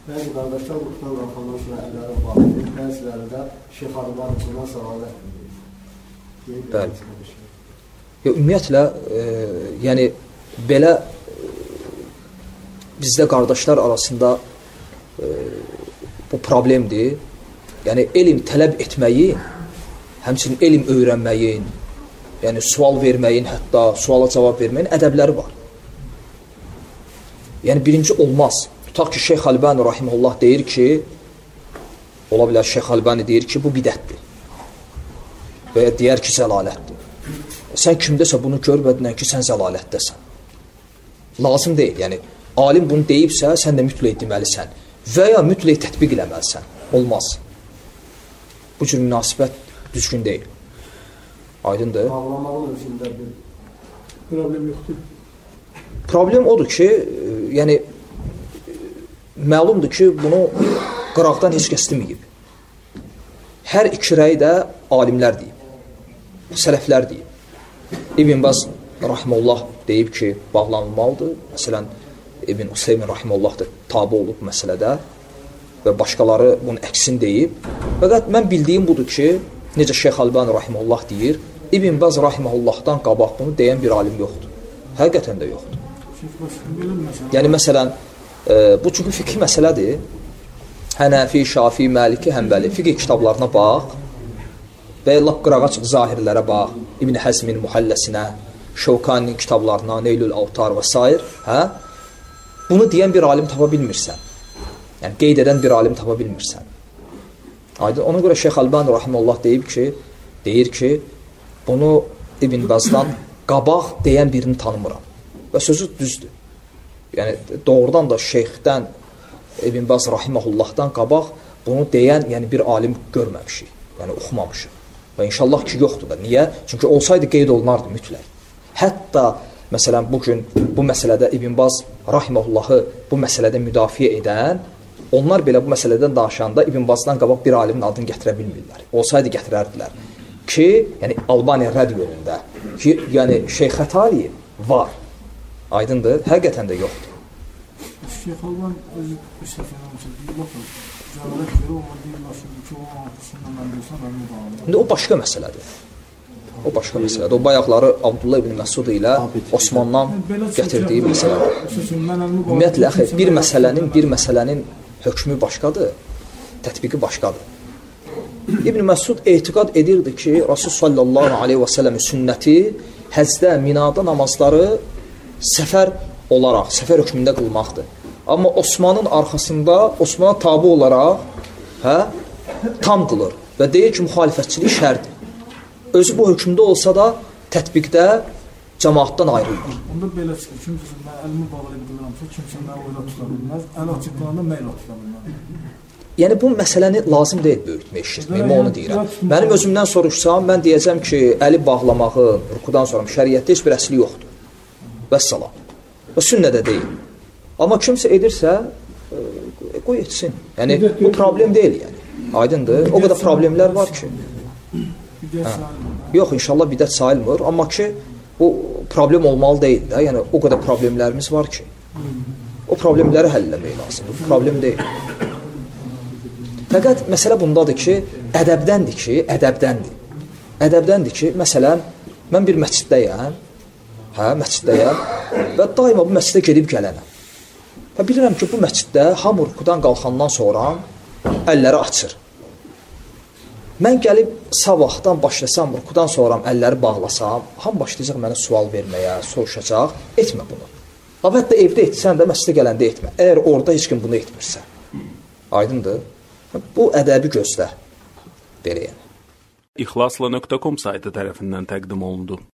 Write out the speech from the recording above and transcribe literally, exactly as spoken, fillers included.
Bəzi qardaşlar ruhdan qalxandan sonra əlləri bağlıdır, bəziləri də Şeyx Əlibani bundan sonra bəli. Ümumiyyətlə, e, yəni belə e, bizdə qardaşlar arasında e, bu problemdir. Yəni elm tələb etməyin, həmçinin elm öyrənməyin, yəni sual verməyin, hətta suala cavab verməyin ədəbləri var. Yəni birinci olmaz. Tutaq ki, Şeyx Əlibani rahimehullah deyir ki, ola bilər Şeyx Əlibani deyir ki, bu bidətdir. Və ya deyər ki, zəlalətdir. Sən kimdəsə bunu görmədinən ki, sən zəlalətdəsən. Lazım deyil. Yəni, alim bunu deyibsə, sən də mütləq deməlisən. Və ya mütləq tətbiq eləməlisən. Olmaz. Bu cür münasibət düzgün deyil. Aydındır. Bağlamağın özündə bir problem yoxdur. Problem odur ki, yəni, məlumdur ki, bunu qıraqdan heç kəs deməyib. Hər iki rəy də alimlər deyib. Sələflər deyib. İbn Baz rahimehullah deyib ki, bağlanılmalıdır. Məsələn, İbn Useymin rahimehullah da tabi olub məsələdə və başqaları bunun əksini deyib. Fəqət mən bildiyim budur ki, necə Şeyx Əlibani rahimehullah deyir, İbn Baz rahimehullahdan qabaq bunu deyən bir alim yoxdur. Həqiqətən də yoxdur. Yəni, məsələn, e, bu çünki fiqh məsələdir. Hənəfi, Şafi, Məliki, Həmbəli fiqh kitablarına bax və lap qırağa çıx zahirlərə bax, İbn Həzmin Muhalləsinə, Şevkaninin kitablarına, Neylül Avtar və s. Hə? Bunu deyən bir alim tapa bilmirsən. Yəni, qeyd edən bir alim tapa bilmirsən. Aydın, ona görə Şeyx Əlibani rahimehullah deyib ki, deyir ki, bunu İbn Bazdan qabaq deyən birini tanımıram. Və sözü düzdür. Yəni, doğrudan da şeyxdən, İbn Baz rahimehullahdan qabaq bunu deyən yəni, bir alim görməmişik. Yəni, oxumamışıq. Və inşallah ki, yoxdur da. Niyə? Çünki olsaydı qeyd olunardı mütləq. Hətta, məsələn, bugün bu məsələdə İbn Baz rahimehullahı bu məsələdə müdafiə edən, onlar belə bu məsələdən danışanda İbn Bazdan qabaq bir alimin adını gətirə bilmirlər. Olsaydı gətirərdilər. Ki, yəni, Albaniya rədd yolunda ki, yəni, Şeyx Xətali var. Aydındır, həqiqətən də yoxdur. Şeyx Əlibani özü bir səfərə olsa, deyir, baxın, cəhalət görə ona deyirlər ki, o altısından mən deyirsən, əlini bağlı. İndi o başqa məsələdir. O başqa məsələdir. O bayaqları Abdullah ibn Məsud ilə Osmandan gətirdiyi məsələdir. Ümumiyyətlə, bir məsələnin, bir məsələnin hökmü başqadır, tətbiqi başqadır. İbn Məsud etiqad edirdi ki, Rasul sallallahu aleyhi və səlləmin sünnəti həzdə, minada namazları səfər olaraq, səfər hökmündə qılmaqdır. Amma Osmanın arxasında, Osmana tabi olaraq hə, tam qılır və deyir ki, müxalifətçilik şərdir. Özü bu hökmdə olsa da tətbiqdə cəmaatdan ayrılır. Onda belə çıxır, kimsə mən əlimi bağlayıb bilirəmsə, kimsə mən oyla tuta bilməz, əl açıqlarında məylə tuta bilməz. Yəni, bu məsələni lazım deyil böyütmək, eşitmək, mən onu deyirəm. Mənim özümdən soruşsam, mən deyəcəm ki, əli bağlamağın, rükudan sonra şəriətdə heç bir əsli yoxdur. Vəssalam. Və sünnədə deyil. Amma kimsə edirsə, e, qoy etsin. Yəni, bu problem deyil, yəni. Aydındır. O qədər problemlər var ki. Hə. Yox, inşallah bidət sayılmır. Amma ki, bu problem olmalı deyil də. Yəni, o qədər problemlərimiz var ki. O problemləri həll eləmək lazımdır. Bu problem deyil. Fəqət məsələ bundadır ki, ədəbdəndir ki, ədəbdəndir. Ədəbdəndir ki, məsələn, mən bir məsciddəyəm, hə, məsciddəyəm və daima bu məscidə gedib gələnəm. Və bilirəm ki, bu məsciddə hamı rükudan qalxandan sonra əlləri açır. Mən gəlib sabahdan başlasam, rükudan sonra əlləri bağlasam, hamı başlayacaq mənə sual verməyə, soruşacaq, etmə bunu. Hətta evdə etsən də məscidə gələndə etmə. Əgər orada heç kim bunu etmirsə. Aydındır. Bu ədəbi gözlə. Belə yəni. İxlasla nöqtə com saytı tərəfindən təqdim olundu.